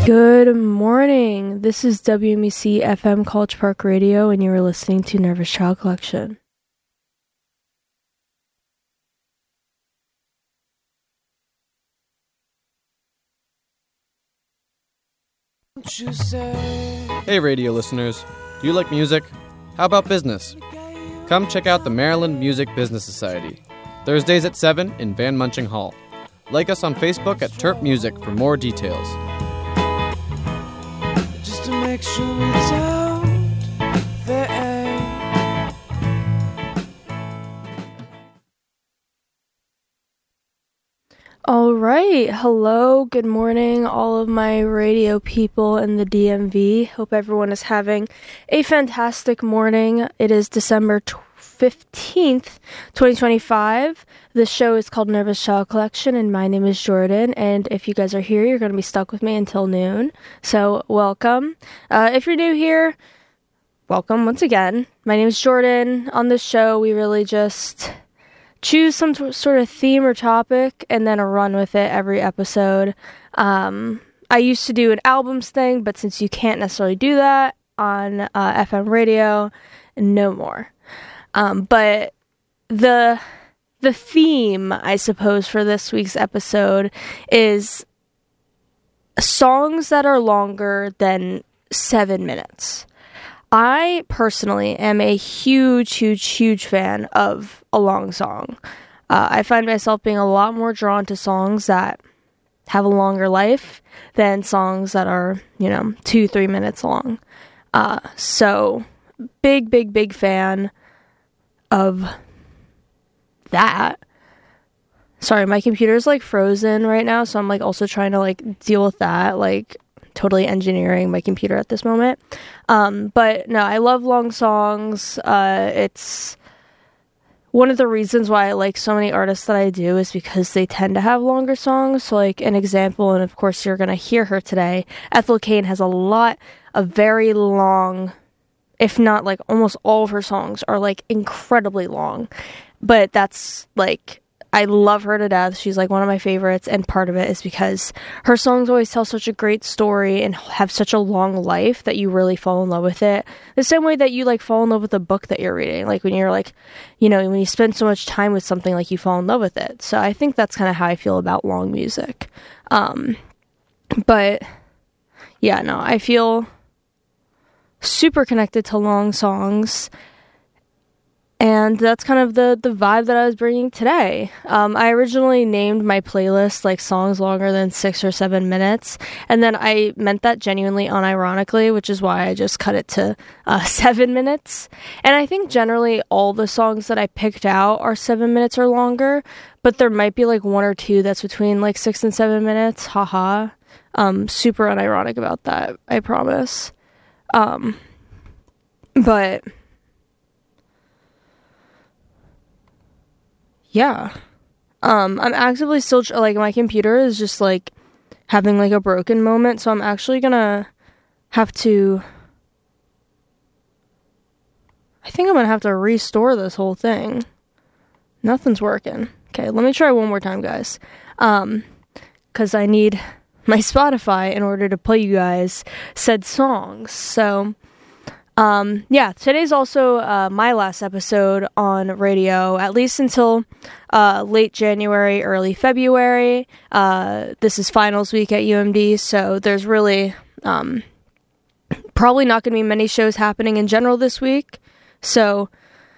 Good morning. This is WMEC FM College Park Radio, and you are listening to Nervous Child Collection. Hey radio listeners, do you like music? How about business? Come check out the Maryland Music Business Society, Thursdays at 7 in Van Munching Hall. Like us on Facebook at Terp Music for more details. Just to make sure it's out there. All right. Hello. Good morning, all of my radio people in the DMV. Hope everyone is having a fantastic morning. It is December 15th, 2025. This show is called Nervous Child Collection, and my name is Jordan. And if you guys are here, you're going to be stuck with me until noon. So welcome. If you're new here, welcome once again. My name is Jordan. On this show, we really just choose some sort of theme or topic and then run with it every episode. I used to do an albums thing, but since you can't necessarily do that on FM radio, no more. But the theme, I suppose, for this week's episode is songs that are longer than 7 minutes. I personally am a huge fan of a long song. I find myself being a lot more drawn to songs that have a longer life than songs that are, 2-3 minutes long. So big fan of that. Sorry, my computer's frozen right now, so I'm also trying to deal with that, totally engineering my computer at this moment. But no, I love long songs. It's one of the reasons why I like so many artists that I do is because they tend to have longer songs. So an example, and of course you're gonna hear her today, Ethel Cain has a lot of very long, if not almost all of her songs are incredibly long. But that's I love her to death. She's one of my favorites, and part of it is because her songs always tell such a great story and have such a long life that you really fall in love with it. The same way that you fall in love with a book that you're reading. When you're when you spend so much time with something, you fall in love with it. So I think that's kind of how I feel about long music. But yeah, no, I feel super connected to long songs. And that's kind of the vibe that I was bringing today. I originally named my playlist songs longer than 6 or 7 minutes, and then I meant that genuinely unironically, which is why I just cut it to 7 minutes. And I think generally all the songs that I picked out are 7 minutes or longer, but there might be one or two that's between 6 and 7 minutes. Haha. Super unironic about that, I promise. But yeah, I'm actively still, my computer is just, having, a broken moment, so I'm actually gonna have to, I think I'm gonna have to restore this whole thing. Nothing's working. Okay, let me try one more time, guys, because I need my Spotify in order to play you guys said songs, so yeah, today's also my last episode on radio, at least until late January, early February. This is finals week at UMD, so there's really probably not going to be many shows happening in general this week. So,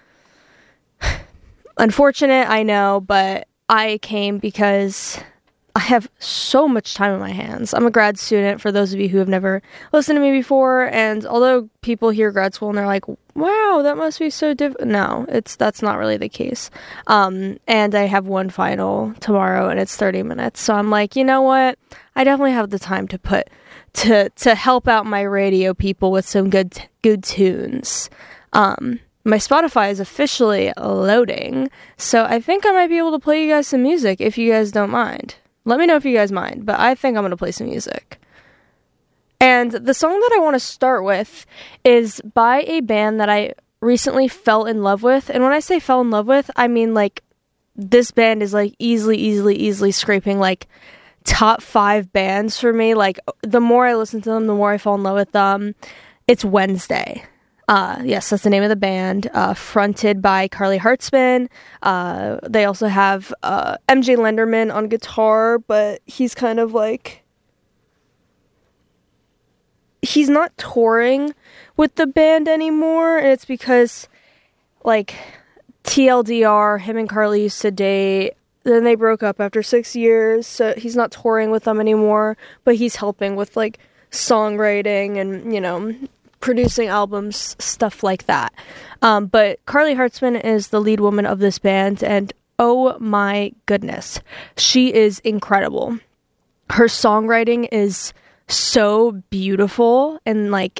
unfortunate, I know, but I came because I have so much time on my hands. I'm a grad student, for those of you who have never listened to me before, and although people hear grad school and they're like, wow, that must be so different. No, that's not really the case. And I have one final tomorrow, and it's 30 minutes. So I'm like, you know what? I definitely have the time to put to help out my radio people with some good tunes. My Spotify is officially loading, so I think I might be able to play you guys some music if you guys don't mind. Let me know if you guys mind, but I think I'm going to play some music. And the song that I want to start with is by a band that I recently fell in love with. And when I say fell in love with, I mean this band is easily scraping top 5 bands for me. Like, the more I listen to them, the more I fall in love with them. It's Wednesday. Yes, that's the name of the band, fronted by Carly Hartman. They also have MJ Lenderman on guitar, but he's kind of like, he's not touring with the band anymore, and it's because, like, TLDR, him and Carly used to date, then they broke up after 6 years, so he's not touring with them anymore, but he's helping with, like, songwriting and, you know, producing albums, stuff like that. But Carly Hartman is the lead woman of this band, and oh my goodness, she is incredible. Her songwriting is so beautiful, and like,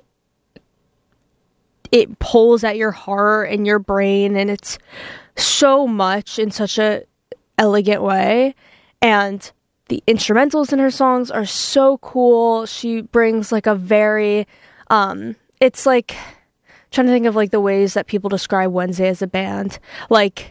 it pulls at your heart and your brain, and it's so much in such a elegant way. And the instrumentals in her songs are so cool. She brings like a very it's like, I'm trying to think of like the ways that people describe Wednesday as a band, like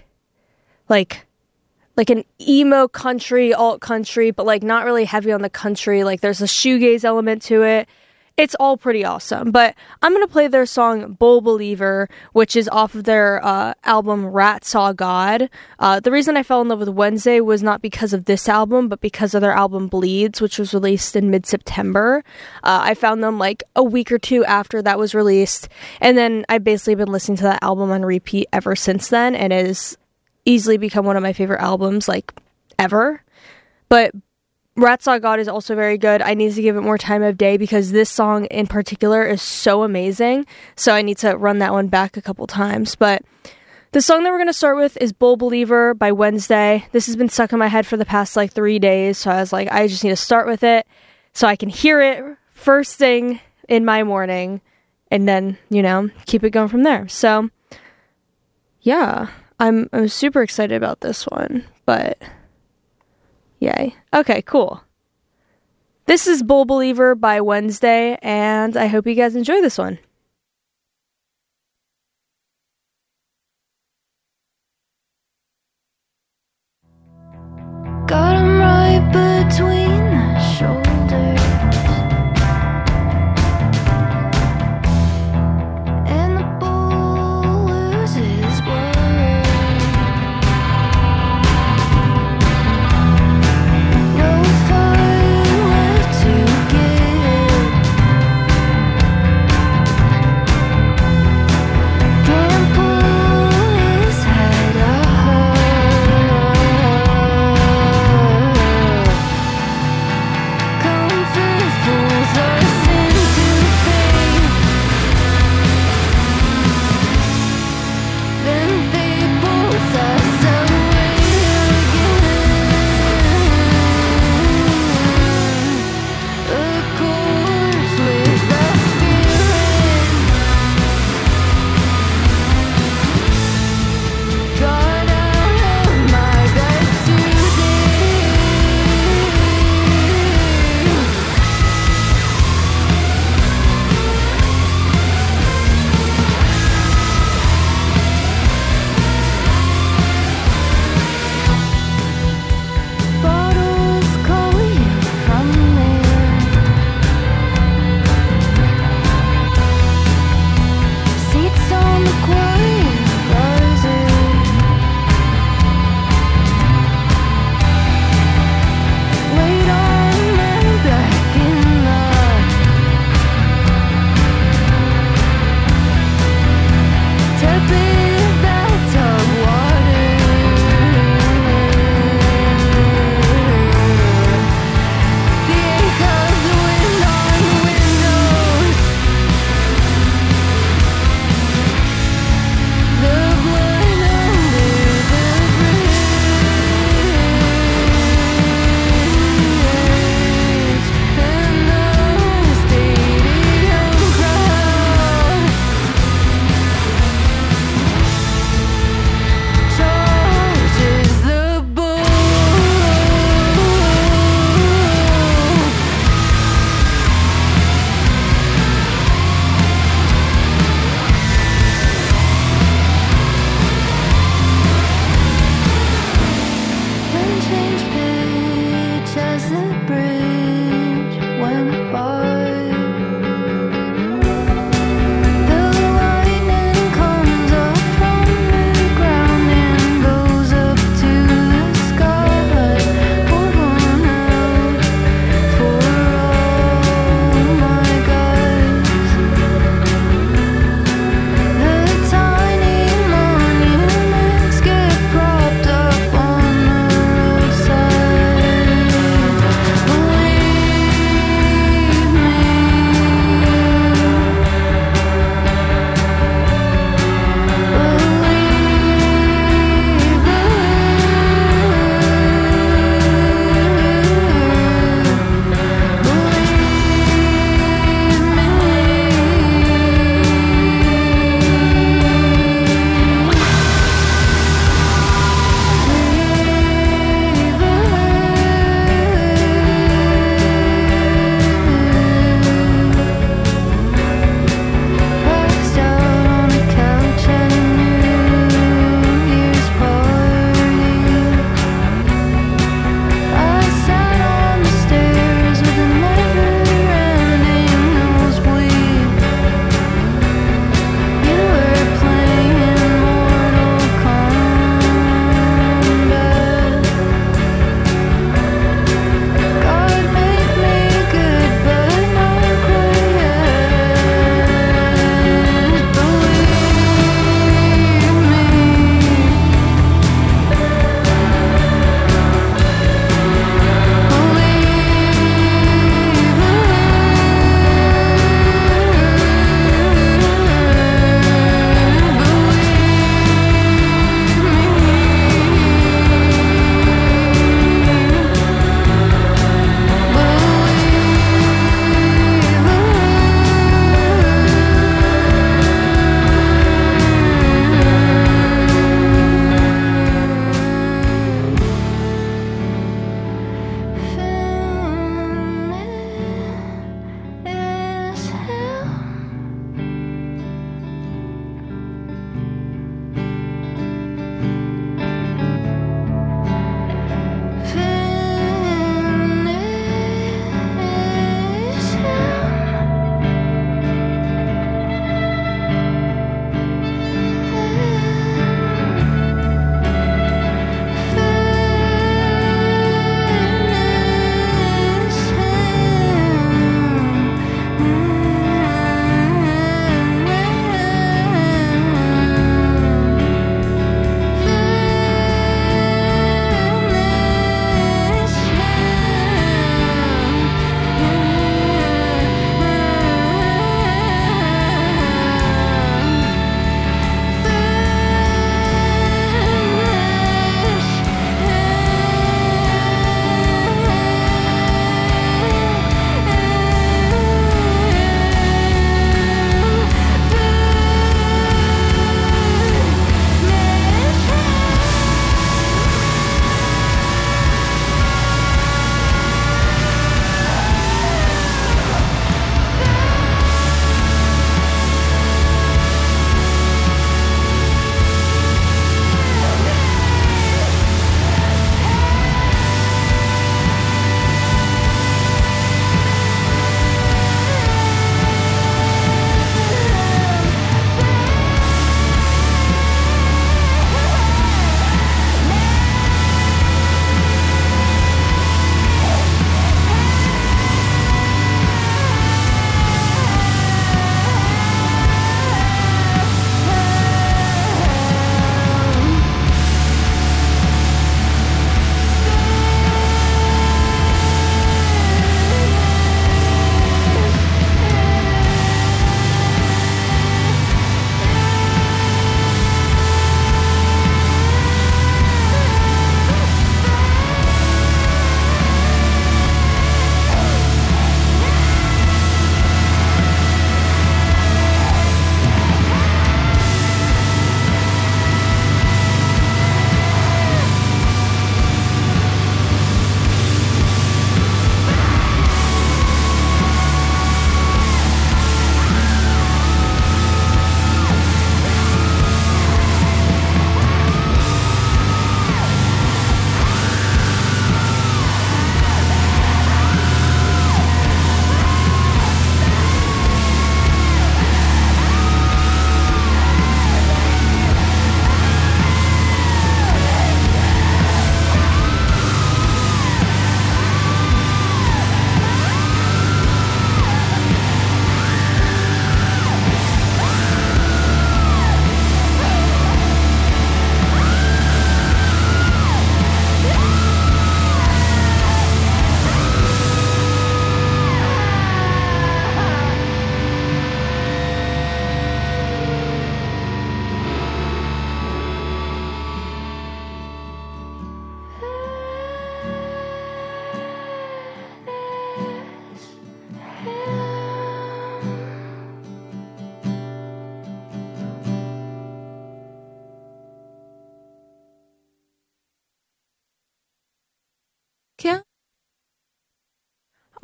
an emo country, alt country, but like not really heavy on the country. Like, there's a shoegaze element to it. It's all pretty awesome. But I'm going to play their song Bull Believer, which is off of their album Rat Saw God. The reason I fell in love with Wednesday was not because of this album, but because of their album Bleeds, which was released in mid-September. I found them like a week or two after that was released. And then I've basically been listening to that album on repeat ever since then. And it has easily become one of my favorite albums, like, ever. But Rat Saw God is also very good. I need to give it more time of day because this song in particular is so amazing. So I need to run that one back a couple times. But the song that we're going to start with is Bull Believer by Wednesday. This has been stuck in my head for the past like 3 days. So I was like, I just need to start with it so I can hear it first thing in my morning and then, you know, keep it going from there. So yeah, I'm super excited about this one, but yay. Okay, cool. This is Bull Believer by Wednesday, and I hope you guys enjoy this one. Got him right between the shoulders, and the bull loses blood. No fight left to give.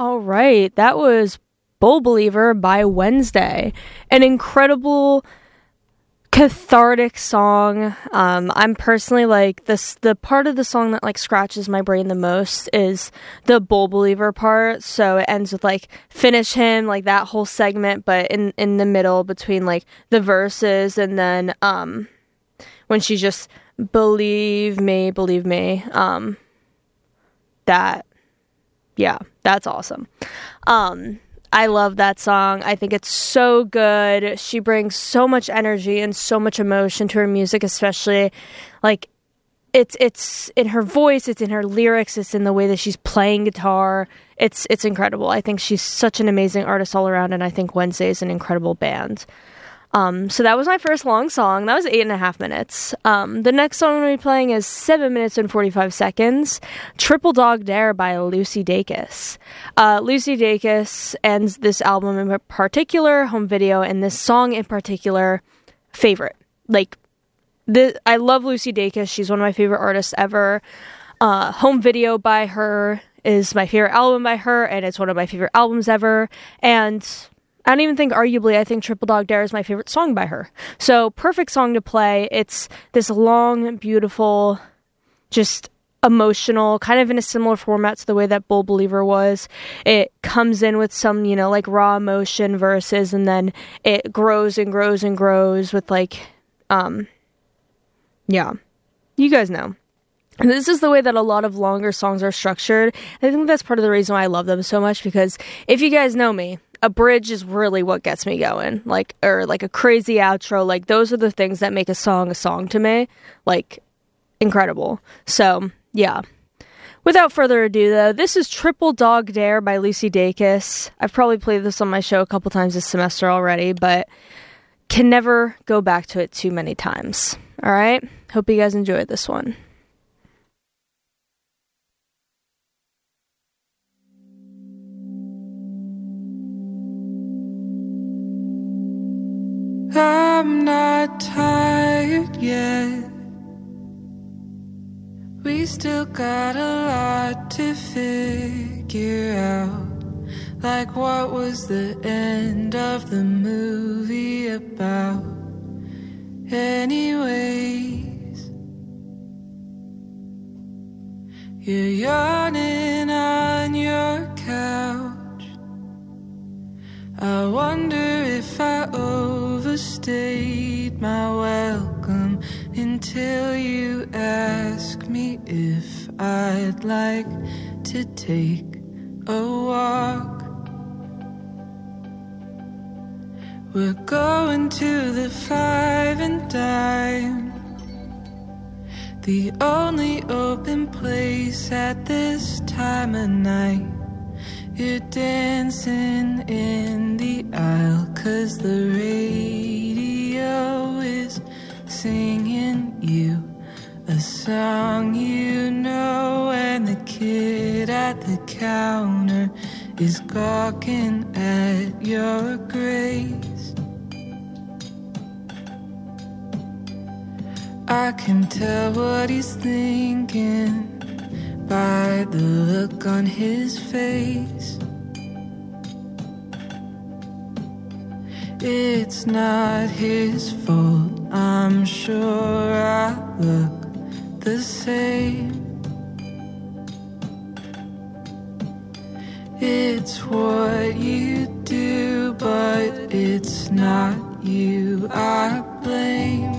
All right, that was Bull Believer by Wednesday. An incredible cathartic song. I'm personally like this, the part of the song that like scratches my brain the most is the Bull Believer part. So it ends with like finish him, like that whole segment, but in the middle between like the verses and then when she just believe me, that, yeah, that's awesome. I love that song. I think it's so good. She brings so much energy and so much emotion to her music, especially like it's in her voice, it's in her lyrics, it's in the way that she's playing guitar. It's incredible. I think she's such an amazing artist all around, and I think Wednesday is an incredible band. So that was my first long song. That was 8.5 minutes. The next song I'm going to be playing is 7 minutes and 45 seconds. Triple Dog Dare by Lucy Dacus. Lucy Dacus ends this album in particular, home video, and this song in particular, favorite. Like, I love Lucy Dacus. She's one of my favorite artists ever. Home video by her is my favorite album by her, and it's one of my favorite albums ever. And I don't even think, arguably, I think Triple Dog Dare is my favorite song by her. So, perfect song to play. It's this long, beautiful, just emotional, kind of in a similar format to the way that Bull Believer was. It comes in with some, like raw emotion verses, and then it grows and grows and grows with like, yeah, you guys know. And this is the way that a lot of longer songs are structured. I think that's part of the reason why I love them so much, because if you guys know me, a bridge is really what gets me going, or a crazy outro. Like, those are the things that make a song to me. Like, incredible. So, yeah. Without further ado, though, this is Triple Dog Dare by Lucy Dacus. I've probably played this on my show a couple times this semester already, but can never go back to it too many times. All right? Hope you guys enjoyed this one. I'm not tired yet. We still got a lot to figure out. Like, what was the end of the movie about? Anyways, you're yawning on your couch. I wonder if I overstayed my welcome until you ask me if I'd like to take a walk. We're going to the Five and Dime, the only open place at this time of night. You're dancing in the aisle 'cause the radio is singing you a song you know, and the kid at the counter is gawking at your grace. I can tell what he's thinking by the look on his face. It's not his fault, I'm sure I look the same. It's what you do, but it's not you I blame.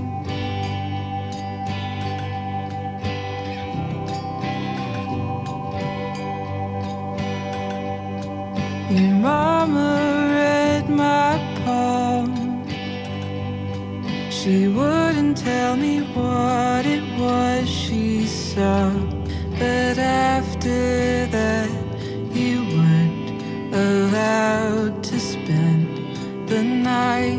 Your mama read my palm. She wouldn't tell me what it was she saw, but after that you weren't allowed to spend the night.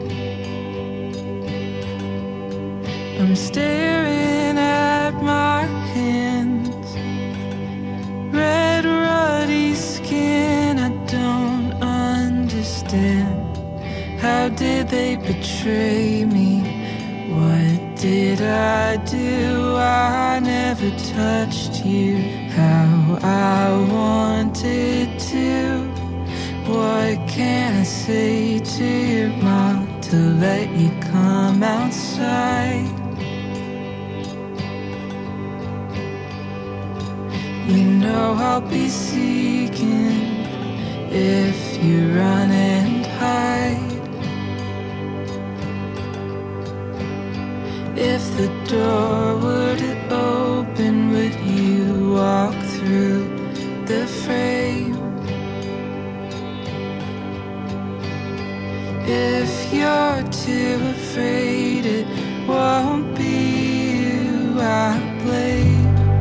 I'm staring at my hands, red ruddy skin. I don't understand. How did they betray me? What did I do? I never touched you how I wanted to. do? What can I say to your mom to let you come outside? You know I'll be seeking if you run and hide. If the door were to open, would you walk through the frame? If you're too afraid, it won't be you I blame.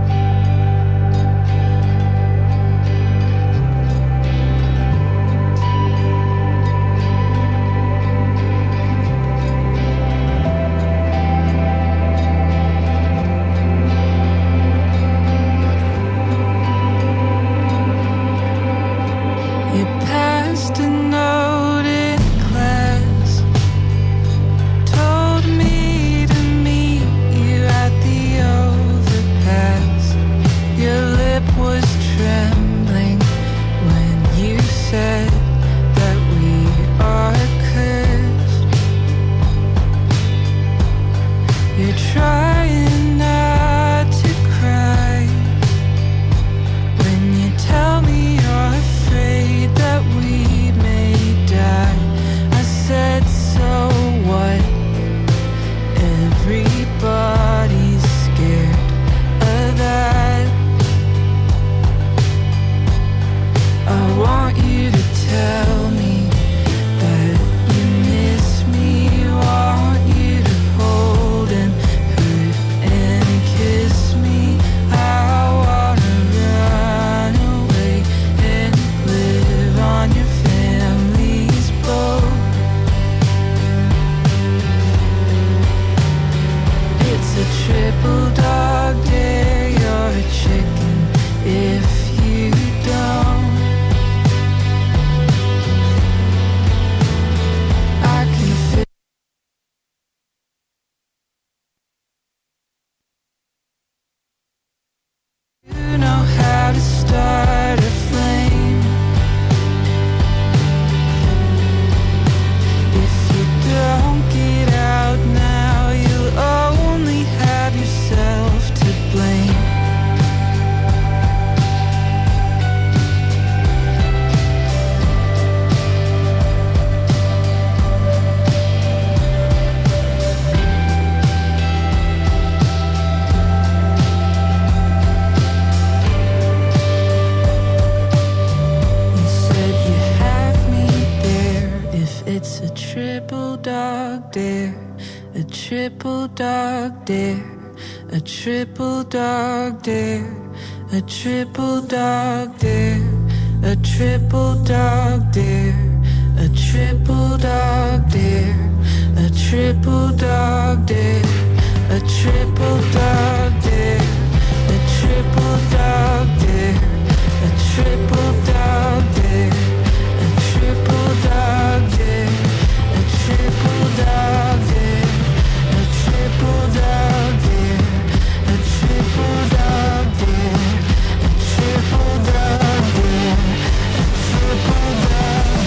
triple dog dare, a triple dog dare, a triple dog dare, a triple dog dare, a triple dog dare, a triple dog dare, a triple dog dare, a triple dog dare, a triple dog dare, a triple dog dare, a triple dog dare, a triple dog dare, a triple dog dare, a triple dog dare, a triple dog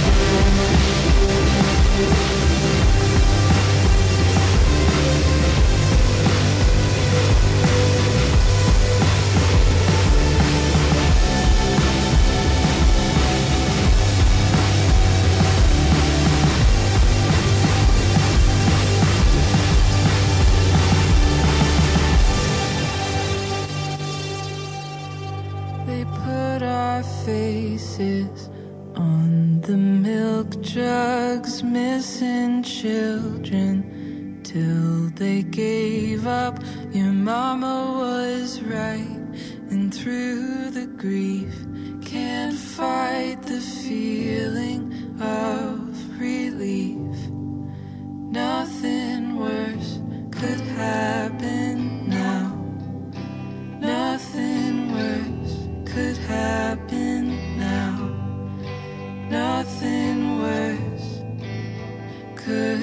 They put our faces on the milk jugs, missing children till they gave up. Your mama was right, and through the grief can't fight the feeling of relief. Nothing worse could happen now. Nothing worse could happen now. Nothing worse could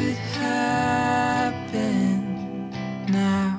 happen now.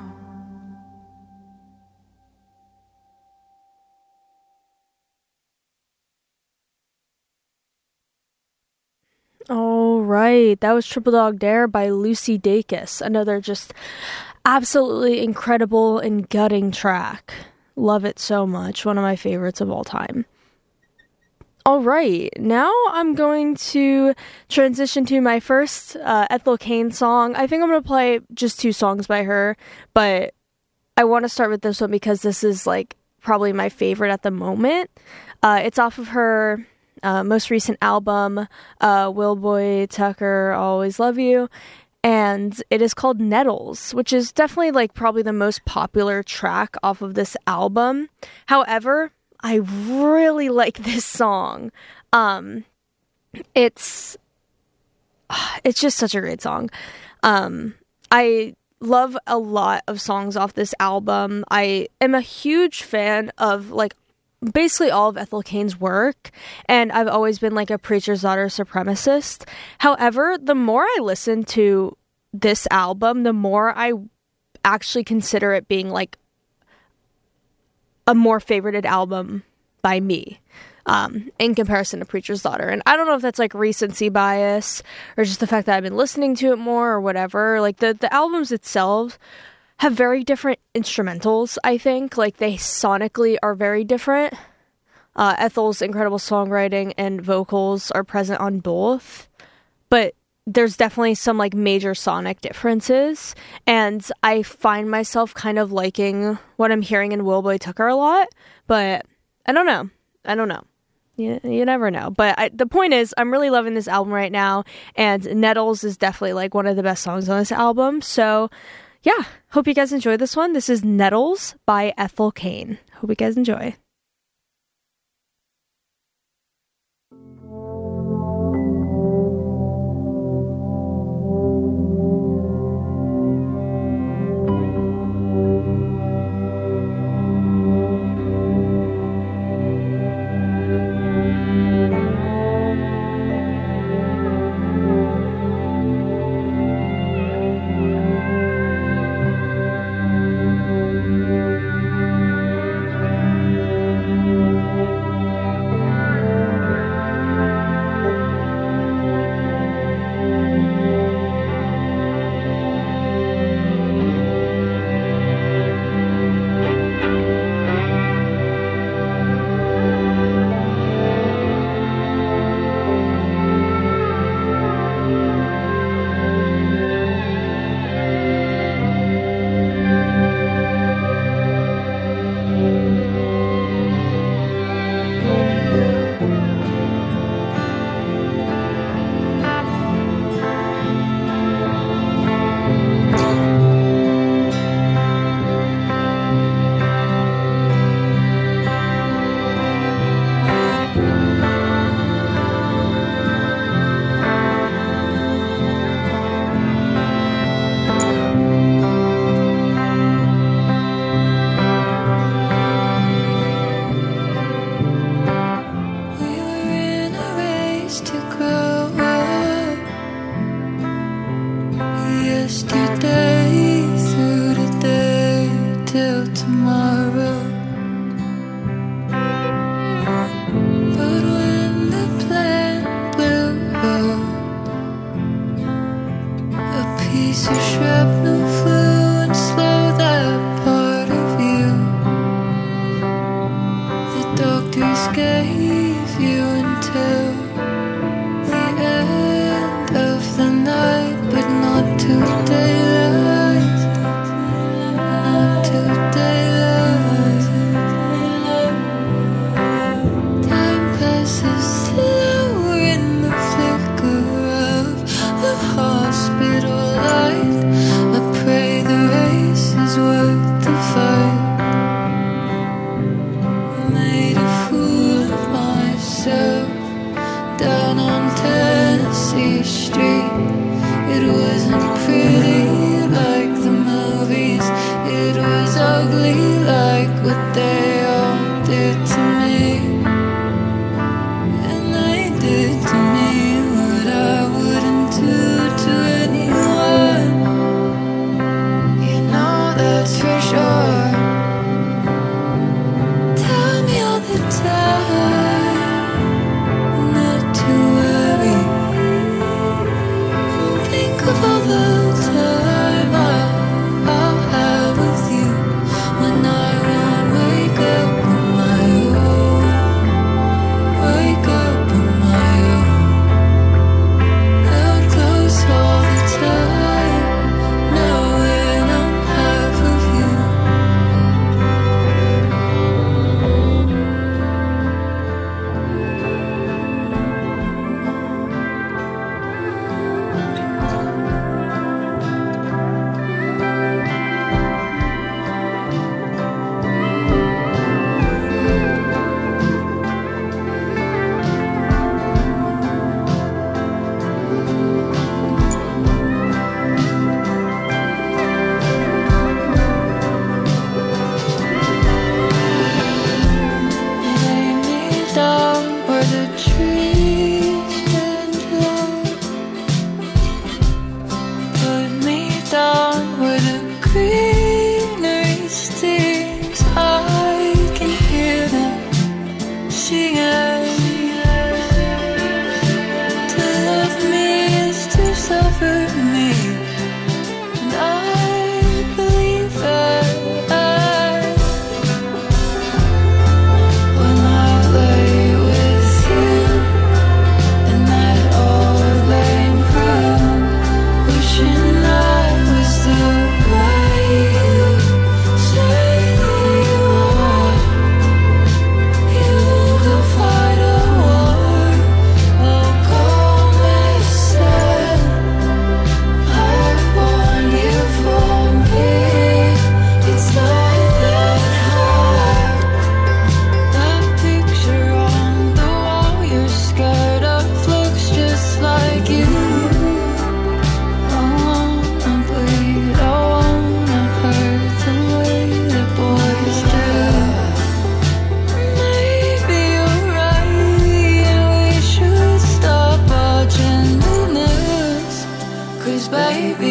right. That was Triple Dog Dare by Lucy Dacus. Another just absolutely incredible and gutting track. Love it so much. One of my favorites of all time. All right. Now I'm going to transition to my first Ethel Cain song. I think I'm going to play just 2 songs by her, but I want to start with this one because this is like probably my favorite at the moment. It's off of her most recent album, Will Boy Tucker, I'll Always Love You. And it is called Nettles, which is definitely like probably the most popular track off of this album. However, I really like this song. It's just such a great song. I love a lot of songs off this album. I am a huge fan of like basically all of Ethel Cain's work, and I've always been like a Preacher's Daughter supremacist. However, the more I listen to this album, the more I actually consider it being like a more favorited album by me, in comparison to Preacher's Daughter. And I don't know if that's like recency bias or just the fact that I've been listening to it more or whatever. Like the albums itself have very different instrumentals, I think. Like, they sonically are very different. Ethel's incredible songwriting and vocals are present on both, but there's definitely some, like, major sonic differences, and I find myself kind of liking what I'm hearing in Will Boy Tucker a lot, but I don't know. You never know. But the point is, I'm really loving this album right now, and Nettles is definitely, like, one of the best songs on this album, so yeah, hope you guys enjoy this one. This is Nettles by Ethel Cain. Hope you guys enjoy. Hospital light, I pray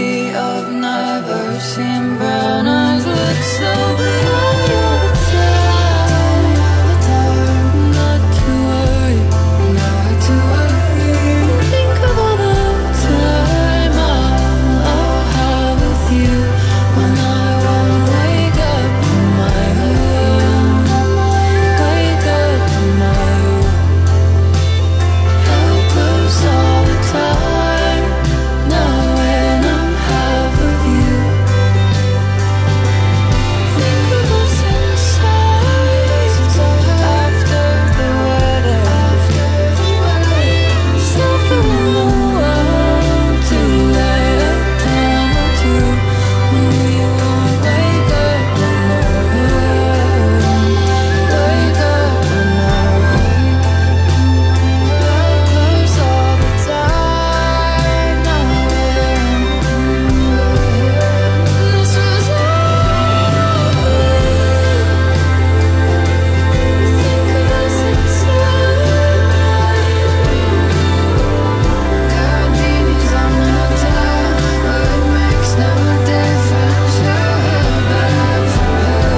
memory of never seeing brown eyes look so blue. All the time, not to worry, not to worry. Think of all the time I'll have with you when I won't wake up in my room, wake up in my room. Helpless all the time, now when I'm half of you. Think of us inside, after the wedding. There's nothing in the world to let it down or two when we won't wake up in our room, wake up in our room. Helpless all the time, now this was all. Think of us inside. Gardenias on the top, but it makes no difference. You're bad for her.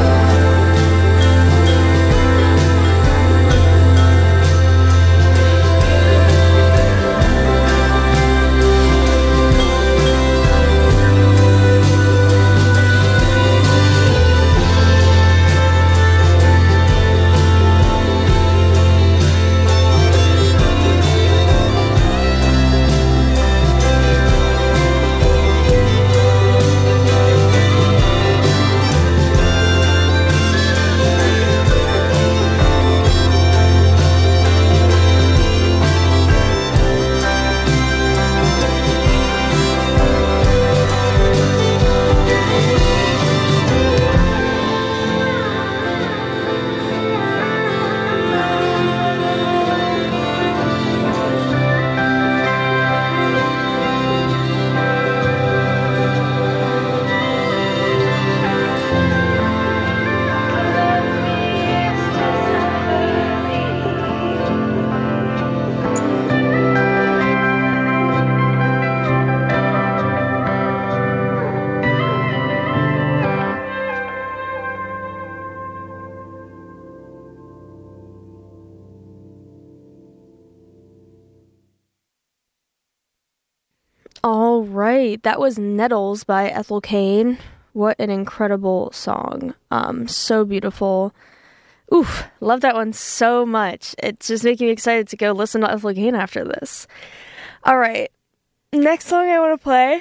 All right, that was Nettles by Ethel Cain. What an incredible song. So beautiful. Oof, love that one so much. It's just making me excited to go listen to Ethel Cain after this. All right, next song I want to play.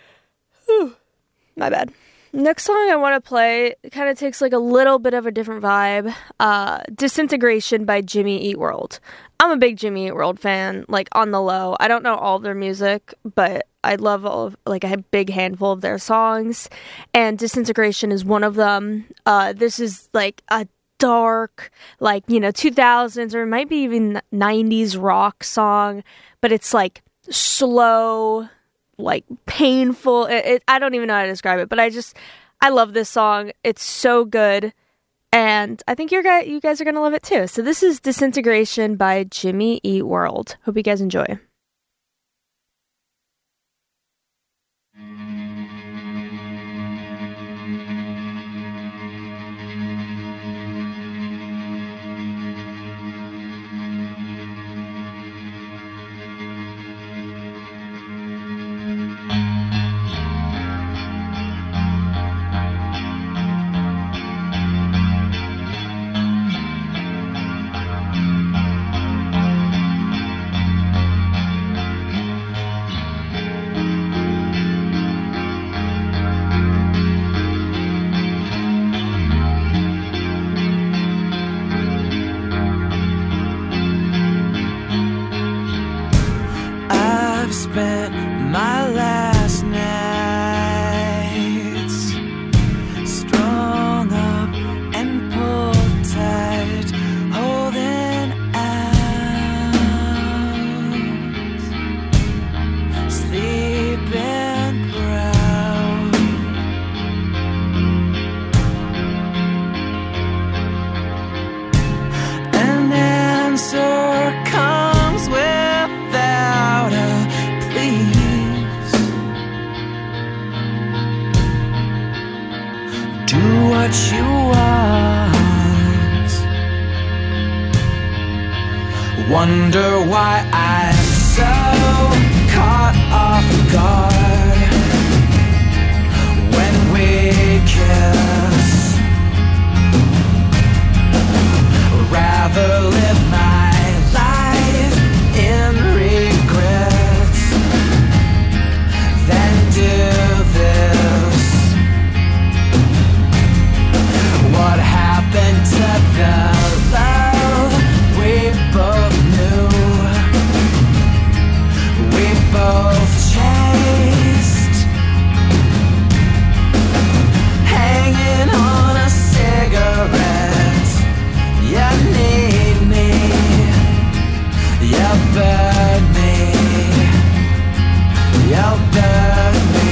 Whew, my bad. Next song I want to play kind of takes like a little bit of a different vibe. Disintegration by Jimmy Eat World. I'm a big Jimmy Eat World fan, like on the low. I don't know all of their music, but I love all of, like, a big handful of their songs, and Disintegration is one of them. This is like a dark, like, 2000s or it might be even 90s rock song, but it's like slow, like painful. I don't even know how to describe it, but I love this song. It's so good. And I think you guys are going to love it too. So this is Disintegration by Jimmy Eat World. Hope you guys enjoy. what you want. Wonder why I'm so caught off guard when we kiss. Rather live my life in regrets than do this. What happened to the love we both knew? We both chased, hanging on a cigarette. You need me, you burn me, you burn me.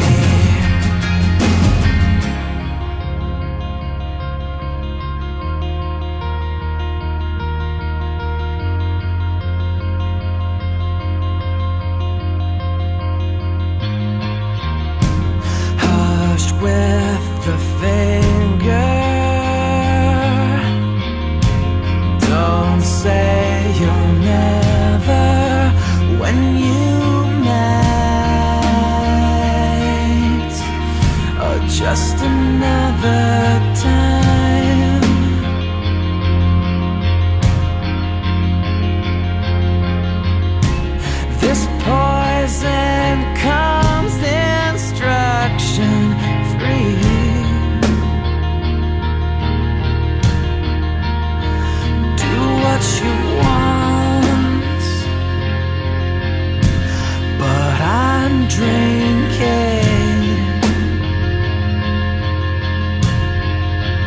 Hushed with the finger, don't say you'll never when you might, or just another time. This poison comes instruction free. Do what you want, but I'm drinking.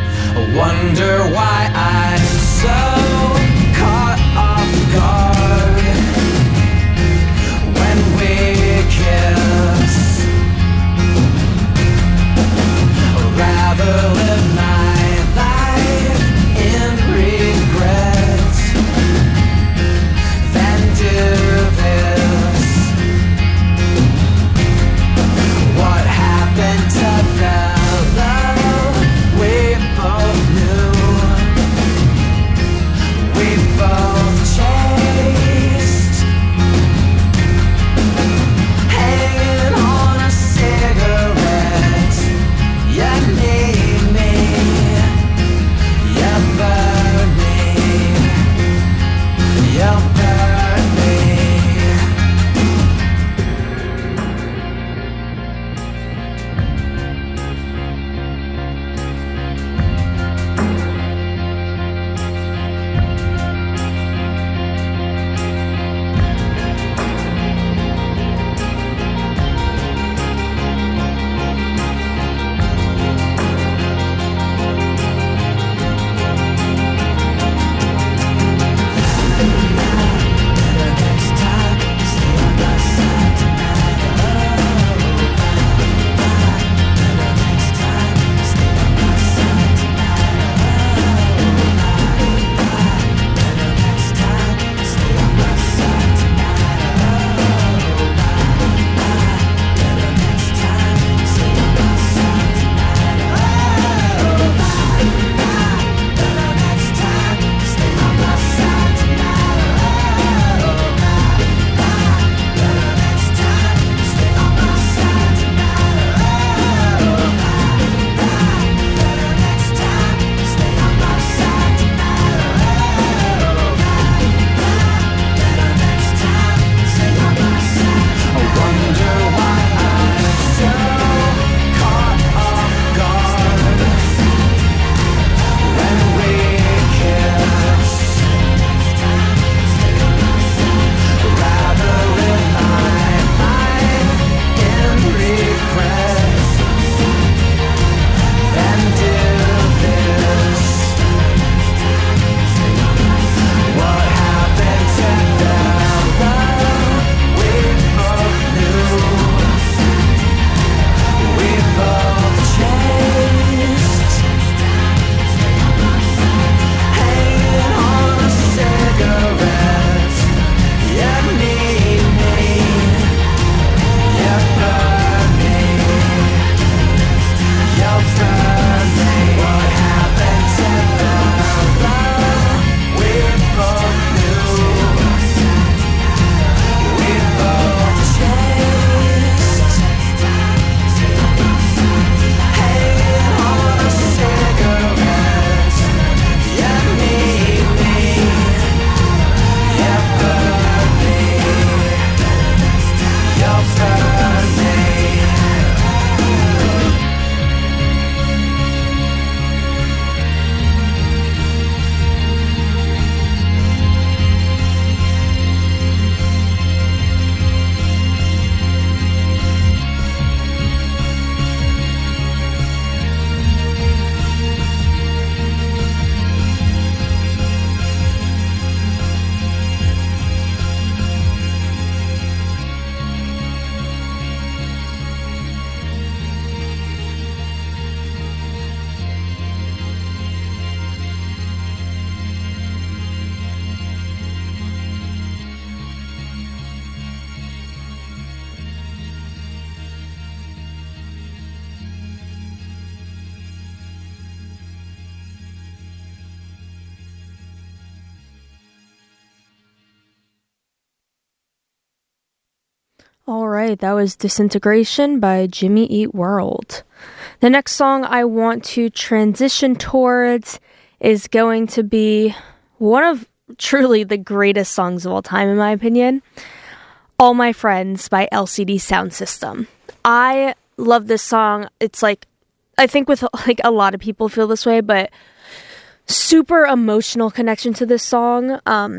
All right, that was Disintegration by Jimmy Eat World. The next song I want to transition towards is going to be one of truly the greatest songs of all time, in my opinion. All My Friends by LCD Sound System. I love this song. It's like, I think with like a lot of people feel this way, but super emotional connection to this song.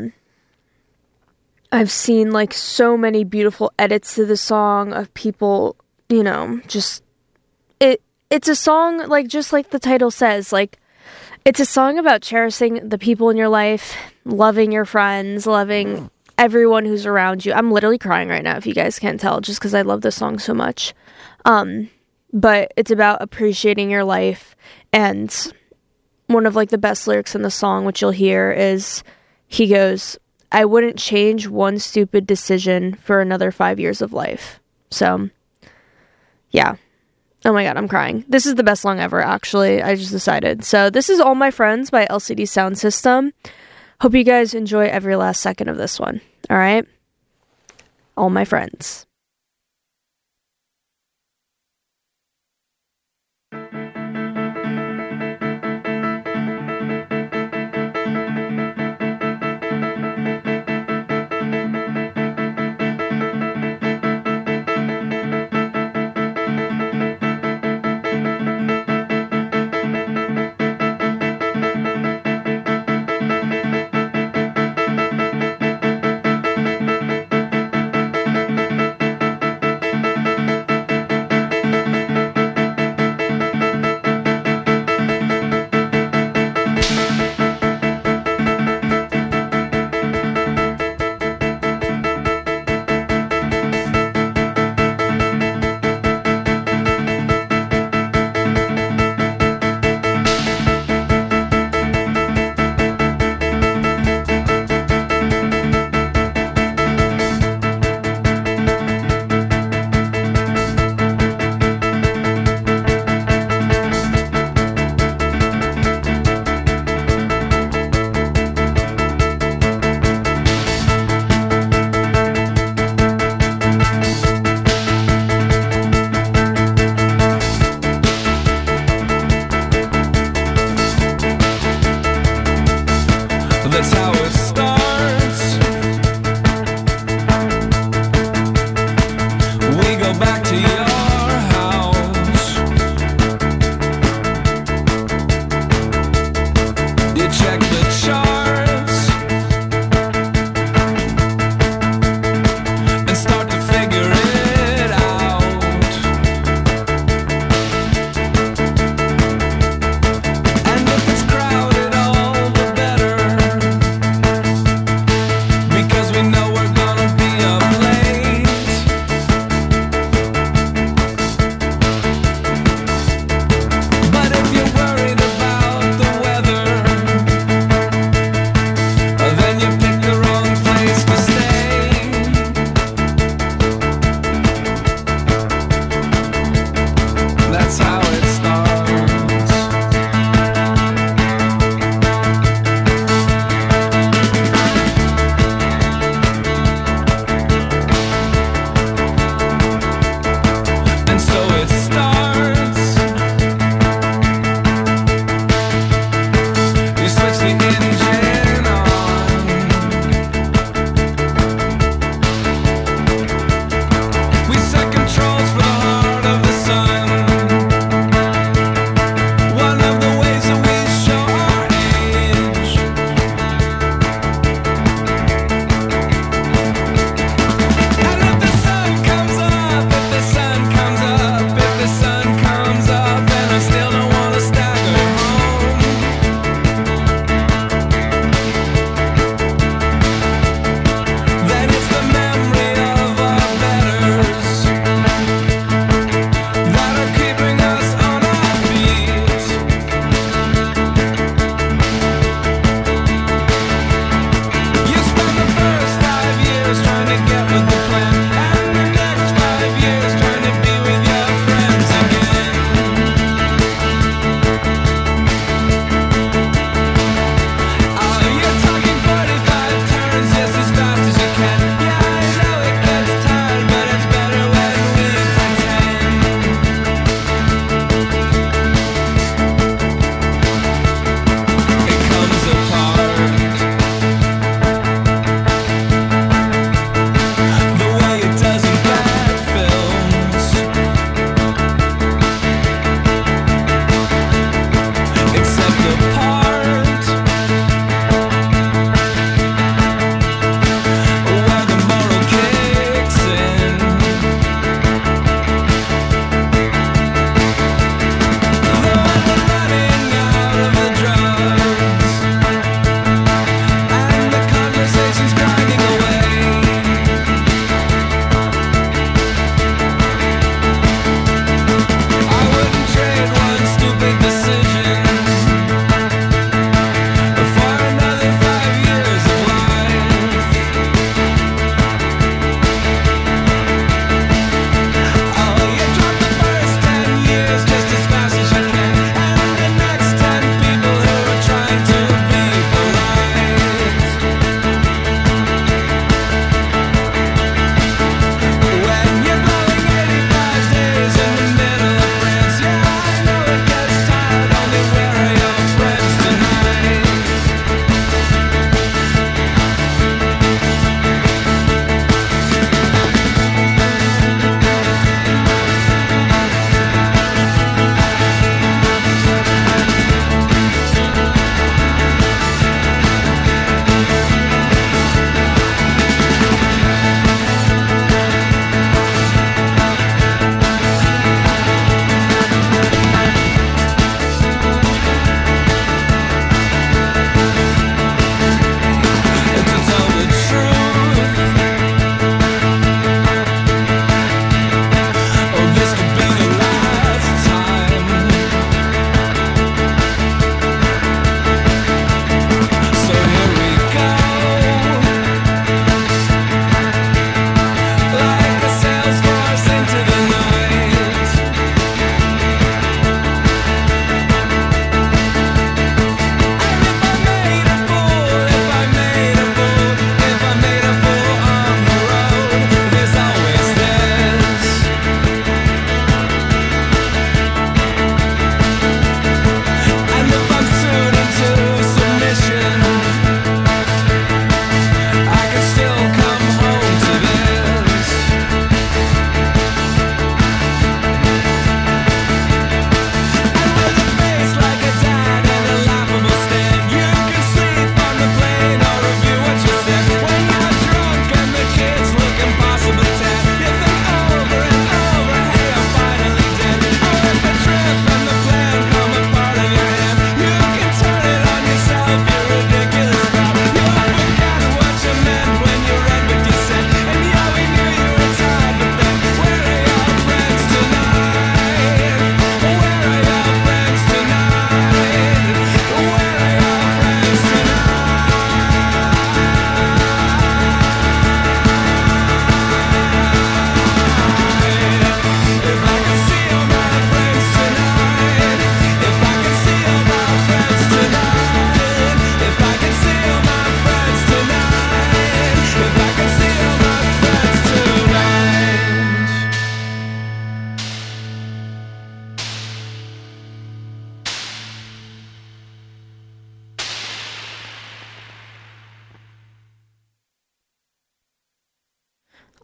I've seen like so many beautiful edits to the song of people, you know, just it's a song like just like the title says, like it's a song about cherishing the people in your life, loving your friends, loving everyone who's around you. I'm literally crying right now if you guys can't tell, just because I love this song so much. But it's about appreciating your life, and one of like the best lyrics in the song, which you'll hear, is he goes, I wouldn't change one stupid decision for another 5 years of life. So, yeah. Oh my god, I'm crying. This is the best song ever, actually. I just decided. So, this is All My Friends by LCD Sound System. Hope you guys enjoy every last second of this one. All right? All My Friends.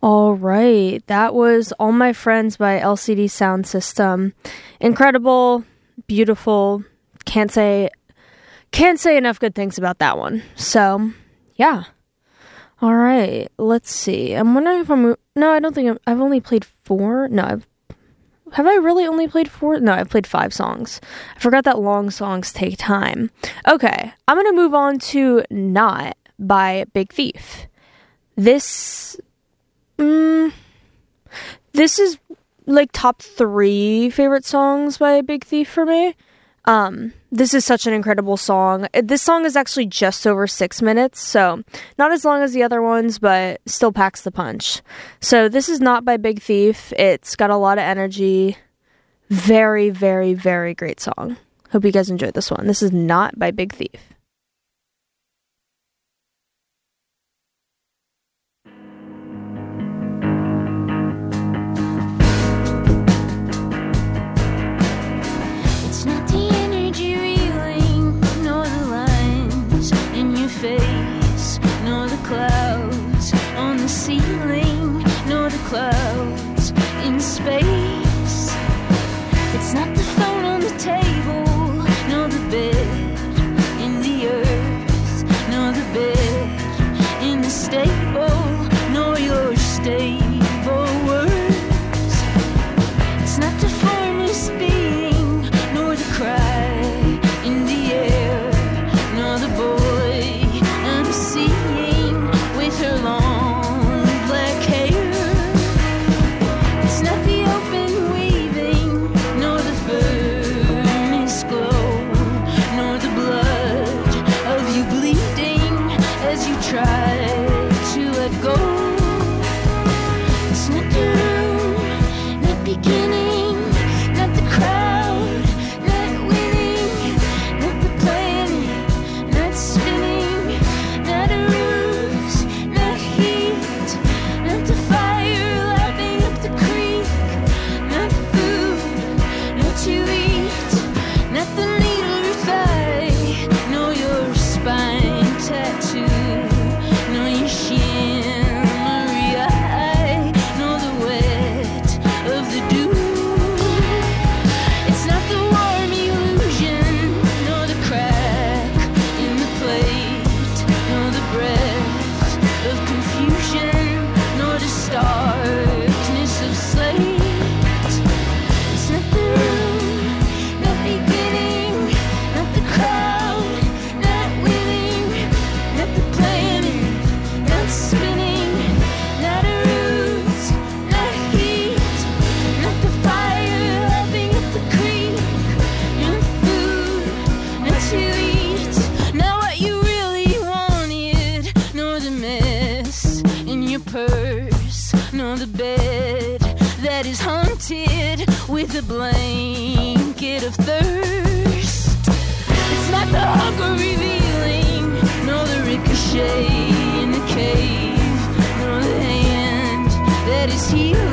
All right, that was All My Friends by LCD Sound System. Incredible, beautiful. Can't say enough good things about that one. So, yeah. All right, let's see. I'm wondering if no, I don't think I've only played 4. No, have I really only played 4? No, I've played 5 songs. I forgot that long songs take time. Okay, I'm going to move on to Not by Big Thief. This is like top 3 favorite songs by Big Thief for me. This is such an incredible song. This song is actually just over 6 minutes, so not as long as the other ones, but still packs the punch. So this is Not by Big Thief. It's got a lot of energy. Very, very, very great song. Hope you guys enjoyed this one. This is Not by Big Thief. Clouds on the ceiling, nor the clouds in space. It's not the phone on the table, nor the bed in the earth, nor the bed in the stable, nor your stable words. It's not the formless being, nor the cry in the air, nor the boy I'm seeing with her long black hair. It's not the open weaving, nor the furnace glow, nor the blood of you bleeding as you try to let go. It's not the room, not beginning, not the crowd, not winning, not the planning, not spinning, not a ruse, not heat, not the fire lapping up the creek, not food, not to eat, not the needle your thigh, nor your spine tattoo, nor your shimmery eye, nor the wet of the dew. It's not the warm illusion, nor the crack in the plate, nor the breath of confusion, nor the starkness of slate. It's not the room, not beginning, not the crowd, not winning, not the planning, not spinning, not a ruse, not heat, not the fire lapping up the creek, not food, not to eat, not what you really wanted, nor the mess in your purse, nor the bed that is haunted with a blanket of thirst. It's not the hunger revealing, nor the ricochet in the cave, nor the hand that is healing.